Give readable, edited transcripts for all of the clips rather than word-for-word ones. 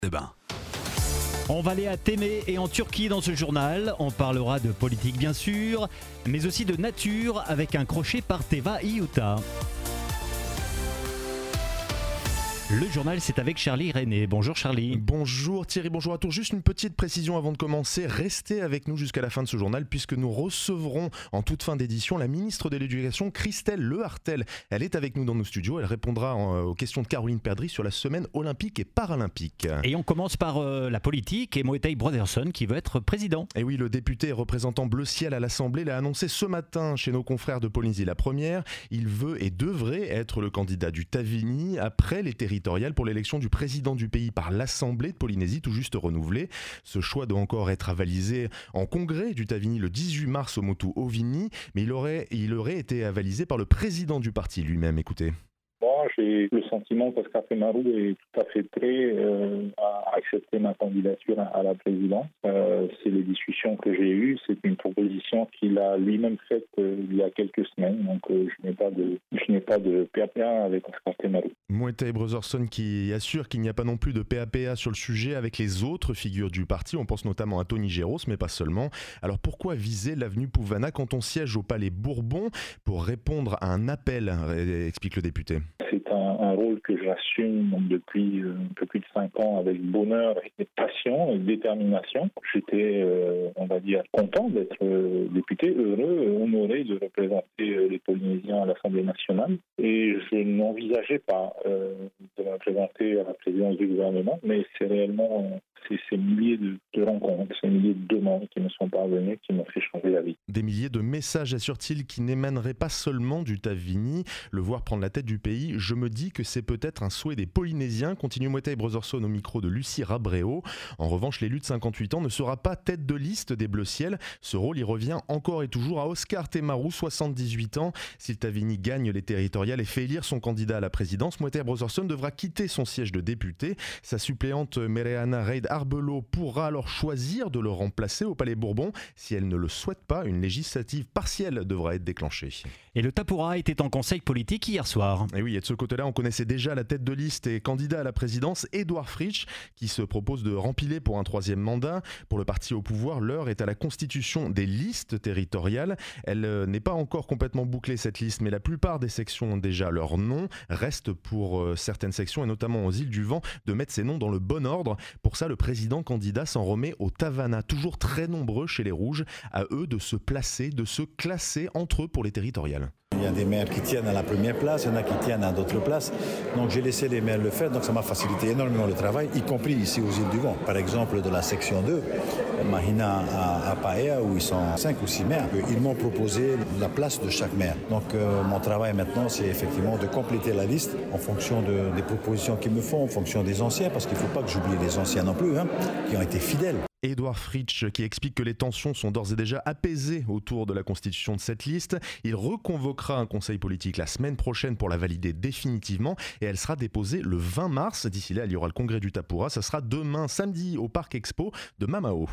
de bain. On va aller à Temé et en Turquie dans ce journal. On parlera de politique bien sûr, mais aussi de nature avec un crochet par Teva Iuta. Le journal, c'est avec Charlie René. Bonjour Charlie. Bonjour Thierry, bonjour à tous. Juste une petite précision avant de commencer. Restez avec nous jusqu'à la fin de ce journal puisque nous recevrons en toute fin d'édition la ministre de l'Éducation, Christelle Lehartel. Elle est avec nous dans nos studios. Elle répondra aux questions de Caroline Perdry sur la semaine olympique et paralympique. Et on commence par la politique et Moetai Brotherson qui veut être président. Et oui, le député et représentant Bleu Ciel à l'Assemblée l'a annoncé ce matin chez nos confrères de Polynésie la Première. Il veut et devrait être le candidat du Tavini après les territoires pour l'élection du président du pays par l'Assemblée de Polynésie tout juste renouvelée. Ce choix doit encore être avalisé en congrès du Tavini le 18 mars au Motu Ovini, mais il aurait été avalisé par le président du parti lui-même. Écoutez. Moi, j'ai le sentiment qu'Oscar Temaru est tout à fait prêt à accepter ma candidature à la présidence. C'est les discussions que j'ai eues. C'est une proposition qu'il a lui-même faite il y a quelques semaines. Donc, je n'ai pas de PAPA avec Oscar Temaru. Moetai Brotherson qui assure qu'il n'y a pas non plus de PAPA sur le sujet avec les autres figures du parti. On pense notamment à Tony Géros, mais pas seulement. Alors, pourquoi viser l'avenue Pouvana quand on siège au Palais Bourbon pour répondre à un appel, explique le député. C'est un rôle que j'assume depuis un peu plus de 5 ans avec bonheur et passion et détermination. J'étais, on va dire, content d'être député, heureux, honoré de représenter les Polynésiens à l'Assemblée nationale. Et je n'envisageais pas de me présenter à la présidence du gouvernement, mais c'est réellement ces milliers de rencontres, ces milliers de demandes qui me sont parvenues, qui m'ont fait changer la vie. Des milliers de messages, assure-t-il, qui n'émaneraient pas seulement du Tavini. Le voir prendre la tête du pays, je me dis que c'est peut-être un souhait des Polynésiens, continue Moetai Brotherson au micro de Lucie Rabreo. En revanche, l'élu de 58 ans ne sera pas tête de liste des Bleu Ciel. Ce rôle, il revient encore et toujours à Oscar Temaru, 78 ans. Si le Tavini gagne les territoriales et fait élire son candidat à la présidence, Moetai Brotherson devra quitter son siège de député. Sa suppléante Mereana Reid Arbelo pourra alors choisir de le remplacer au Palais Bourbon. Si elle ne le souhaite pas, une législative partielle devra être déclenchée. Et le Tapura était en conseil politique hier soir. Et oui, et de ce côté-là, on connaissait déjà la tête de liste et candidat à la présidence, Édouard Fritsch, qui se propose de rempiler pour un 3e mandat. Pour le parti au pouvoir, l'heure est à la constitution des listes territoriales. Elle n'est pas encore complètement bouclée, cette liste, mais la plupart des sections ont déjà leur nom. Reste pour certaines sections, et notamment aux îles du Vent, de mettre ces noms dans le bon ordre. Pour ça, le président candidat s'en remet au Tavana, toujours très nombreux chez les Rouges, à eux de se placer, de se classer entre eux pour les territoriales. Il y a des maires qui tiennent à la première place, il y en a qui tiennent à d'autres places. Donc j'ai laissé les maires le faire, donc ça m'a facilité énormément le travail, y compris ici aux îles du Vent. Par exemple, de la section 2, Mahina à Paea, où ils sont 5 ou 6 maires, ils m'ont proposé la place de chaque maire. Donc mon travail maintenant, c'est effectivement de compléter la liste en fonction des propositions qu'ils me font, en fonction des anciens, parce qu'il ne faut pas que j'oublie les anciens non plus, qui ont été fidèles. Édouard Fritsch qui explique que les tensions sont d'ores et déjà apaisées autour de la constitution de cette liste. Il reconvoquera un conseil politique la semaine prochaine pour la valider définitivement et elle sera déposée le 20 mars. D'ici là, il y aura le congrès du Tapura. Ça sera demain, samedi, au Parc Expo de Mamao.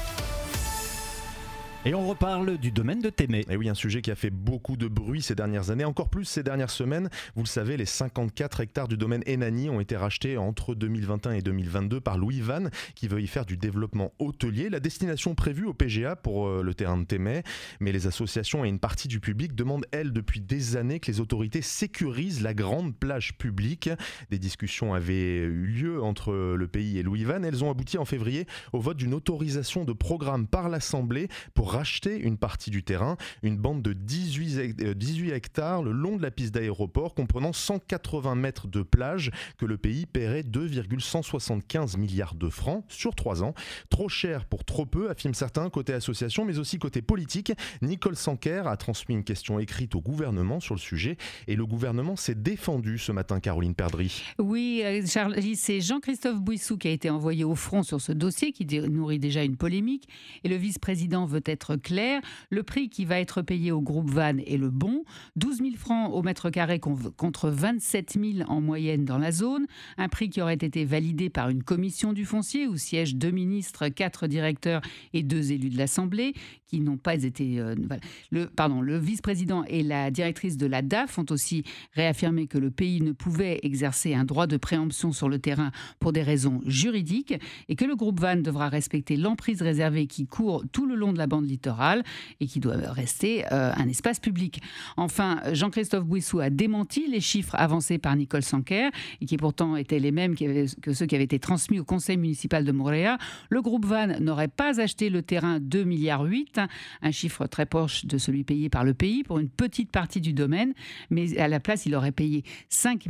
Et on reparle du domaine de Temé. Et oui, un sujet qui a fait beaucoup de bruit ces dernières années, encore plus ces dernières semaines. Vous le savez, les 54 hectares du domaine Enani ont été rachetés entre 2021 et 2022 par Louis Van, qui veut y faire du développement hôtelier. La destination prévue au PGA pour le terrain de Temé. Mais les associations et une partie du public demandent, elles, depuis des années, que les autorités sécurisent la grande plage publique. Des discussions avaient eu lieu entre le pays et Louis Van. Elles ont abouti en février au vote d'une autorisation de programme par l'Assemblée pour racheter une partie du terrain, une bande de 18 hectares le long de la piste d'aéroport comprenant 180 mètres de plage que le pays paierait 2,175 milliards de francs sur 3 ans. Trop cher pour trop peu, affirment certains côté association, mais aussi côté politique. Nicole Sanquer a transmis une question écrite au gouvernement sur le sujet et le gouvernement s'est défendu ce matin, Caroline Perdry. Oui, Charlie, c'est Jean-Christophe Bouissou qui a été envoyé au front sur ce dossier qui nourrit déjà une polémique et le vice-président veut être être clair. Le prix qui va être payé au groupe Van est le bon. 12 000 francs au mètre carré contre 27 000 en moyenne dans la zone. Un prix qui aurait été validé par une commission du foncier où siègent 2 ministres, 4 directeurs et 2 élus de l'Assemblée qui n'ont pas été... Le vice-président et la directrice de la DAF ont aussi réaffirmé que le pays ne pouvait exercer un droit de préemption sur le terrain pour des raisons juridiques et que le groupe Van devra respecter l'emprise réservée qui court tout le long de la bande littorale et qui doit rester un espace public. Enfin, Jean-Christophe Bouissou a démenti les chiffres avancés par Nicole Sanquer et qui pourtant étaient les mêmes que ceux qui avaient été transmis au conseil municipal de Mooréa. Le groupe Van n'aurait pas acheté le terrain 2,8 milliards, un chiffre très proche de celui payé par le pays pour une petite partie du domaine, mais à la place, il aurait payé 5,678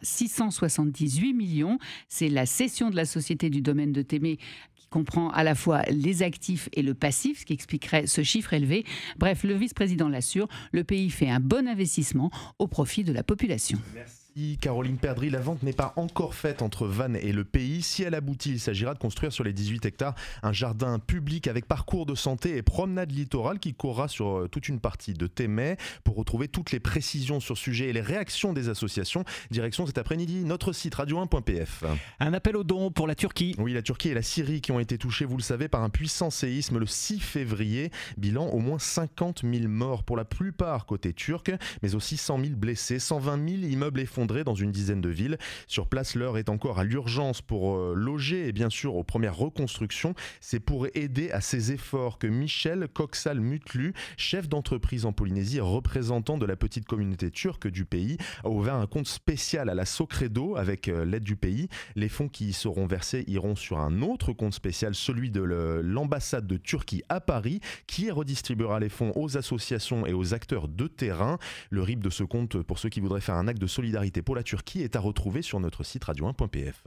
milliards. C'est la cession de la société du domaine de Témé qui comprend à la fois les actifs et le passif, ce qui expliquerait ce chiffre élevé. Bref, le vice-président l'assure, le pays fait un bon investissement au profit de la population. Merci Caroline Perdry. La vente n'est pas encore faite entre Vannes et le pays. Si elle aboutit, il s'agira de construire sur les 18 hectares un jardin public avec parcours de santé et promenade littorale qui courra sur toute une partie de Témé. Pour retrouver toutes les précisions sur ce sujet et les réactions des associations, direction cet après-midi notre site radio1.pf. Un appel aux dons pour la Turquie. Oui, la Turquie et la Syrie qui ont été touchées, vous le savez, par un puissant séisme le 6 février. Bilan, au moins 50 000 morts pour la plupart côté turc, mais aussi 100 000 blessés, 120 000 immeubles effondrés dans une dizaine de villes. Sur place, l'heure est encore à l'urgence pour loger et bien sûr aux premières reconstructions. C'est pour aider à ces efforts que Michel Koksal-Mutlu, chef d'entreprise en Polynésie et représentant de la petite communauté turque du pays, a ouvert un compte spécial à la Socredo avec l'aide du pays. Les fonds qui y seront versés iront sur un autre compte spécial, celui de l'ambassade de Turquie à Paris, qui redistribuera les fonds aux associations et aux acteurs de terrain. Le RIB de ce compte, pour ceux qui voudraient faire un acte de solidarité pour la Turquie, est à retrouver sur notre site radio1.pf.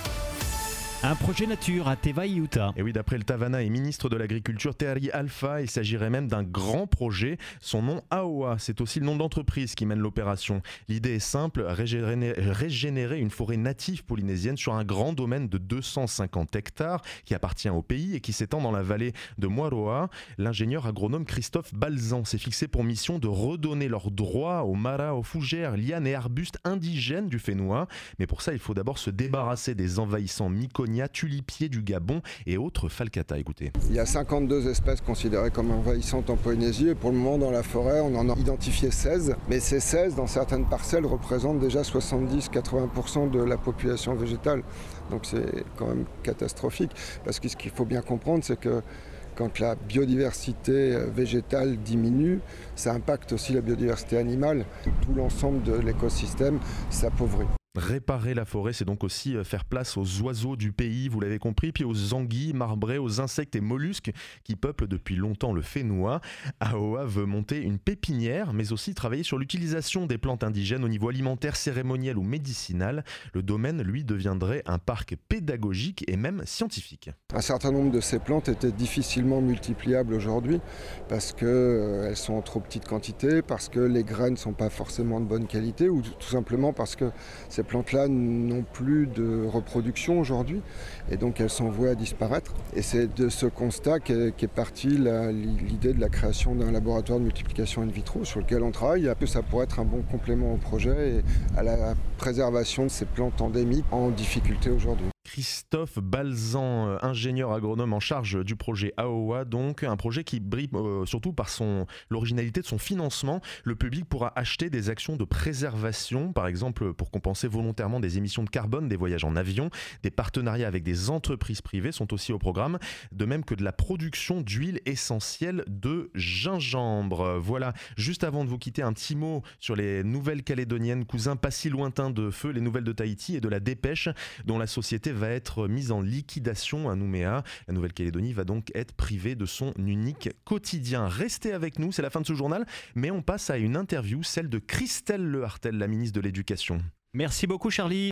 Un projet nature à Teva Iuta. Et oui, d'après le Tavana et ministre de l'Agriculture Terry Alpha, il s'agirait même d'un grand projet. Son nom, AOA, c'est aussi le nom de l'entreprise qui mène l'opération. L'idée est simple, régénérer une forêt native polynésienne sur un grand domaine de 250 hectares qui appartient au pays et qui s'étend dans la vallée de Moiroa. L'ingénieur agronome Christophe Balzan s'est fixé pour mission de redonner leurs droits aux maras, aux fougères, lianes et arbustes indigènes du Fénois. Mais pour ça, il faut d'abord se débarrasser des envahissants myconiens, tulipiers du Gabon et autres falcata. Écoutez. Il y a 52 espèces considérées comme envahissantes en Polynésie et pour le moment dans la forêt on en a identifié 16. Mais ces 16 dans certaines parcelles représentent déjà 70-80% de la population végétale. Donc c'est quand même catastrophique parce que ce qu'il faut bien comprendre c'est que quand la biodiversité végétale diminue, ça impacte aussi la biodiversité animale. Tout l'ensemble de l'écosystème s'appauvrit. Réparer la forêt, c'est donc aussi faire place aux oiseaux du pays, vous l'avez compris, puis aux anguilles, marbrées, aux insectes et mollusques qui peuplent depuis longtemps le Fénois. AOA veut monter une pépinière, mais aussi travailler sur l'utilisation des plantes indigènes au niveau alimentaire, cérémoniel ou médicinal. Le domaine, lui, deviendrait un parc pédagogique et même scientifique. Un certain nombre de ces plantes étaient difficilement multipliables aujourd'hui parce qu'elles sont en trop petite quantité, parce que les graines ne sont pas forcément de bonne qualité ou tout simplement parce que ces plantes-là n'ont plus de reproduction aujourd'hui et donc elles sont vouées à disparaître. Et c'est de ce constat qu'est partie l'idée de la création d'un laboratoire de multiplication in vitro sur lequel on travaille. Ça pourrait être un bon complément au projet et à la préservation de ces plantes endémiques en difficulté aujourd'hui. Christophe Balzan, ingénieur agronome en charge du projet AOA, donc un projet qui brille surtout par l'originalité de son financement. Le public pourra acheter des actions de préservation, par exemple pour compenser volontairement des émissions de carbone des voyages en avion. Des partenariats avec des entreprises privées sont aussi au programme, de même que de la production d'huile essentielle de gingembre. Voilà, juste avant de vous quitter, un petit mot sur les Nouvelles-Calédoniennes, cousins pas si lointains de Feu, les Nouvelles de Tahiti et de la Dépêche, dont la société va être mise en liquidation à Nouméa. La Nouvelle-Calédonie va donc être privée de son unique quotidien. Restez avec nous, c'est la fin de ce journal, mais on passe à une interview, celle de Christelle Lehartel, la ministre de l'Éducation. Merci beaucoup Charlie.